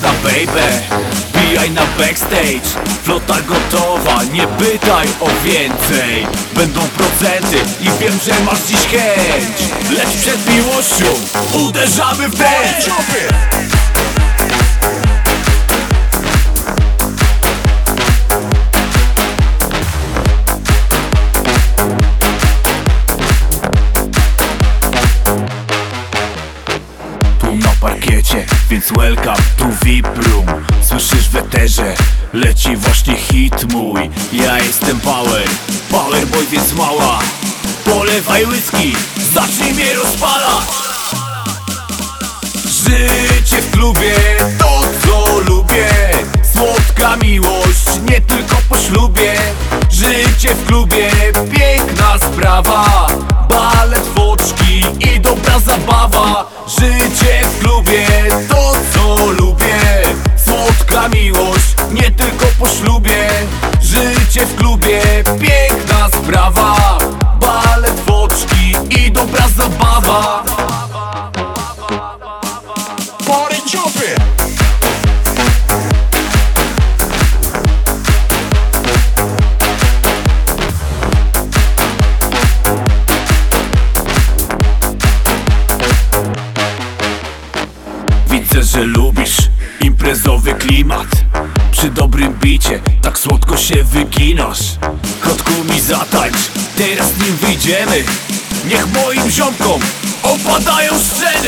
piękna baby, wbijaj na backstage. Flota gotowa, nie pytaj o więcej. Będą procenty i wiem, że masz dziś chęć. Lecz przed miłością uderzamy w dęć. Na parkiecie, więc welcome to VIP Room. Słyszysz w eterze, leci właśnie hit mój. Ja jestem Power boy, więc mała, polewaj whisky, zacznij mnie rozpalać. Życie w klubie, to co lubię. Słodka miłość, nie tylko po ślubie. Życie w klubie, piękna sprawa. Balet, foczki i dobra zabawa. Życie w klubie, to co lubię. Słodka miłość, nie tylko po ślubie. Życie w klubie, piękna sprawa. Balet, foczki i dobra zabawa. Party jumping. Widzę, że lubisz imprezowy klimat. Przy dobrym bicie tak słodko się wyginasz. Kotku mi zatańcz, teraz nim wyjdziemy. Niech moim ziomkom opadają sceny.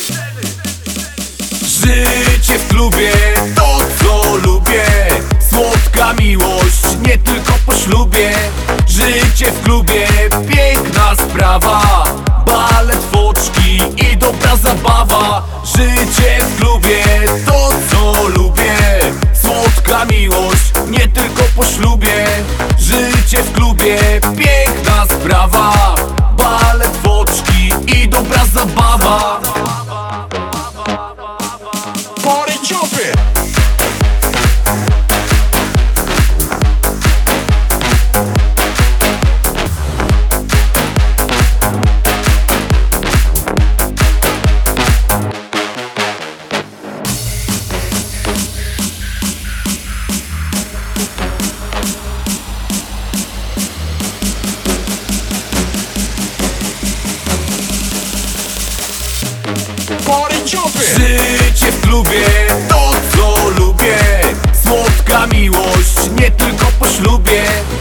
Życie w klubie, to co lubię. Słodka miłość, nie tylko po ślubie. Życie w klubie, piękna sprawa. Balet, foczki i dobra zabawa. Życie w klubie, to co lubię. Słodka miłość, nie tylko po ślubie. Życie w klubie, piękna sprawa. Balet, foczki i dobra zabawa. Party jumping. Party jumping. Życie w klubie, to co lubię. Słodka miłość, nie tylko po ślubie.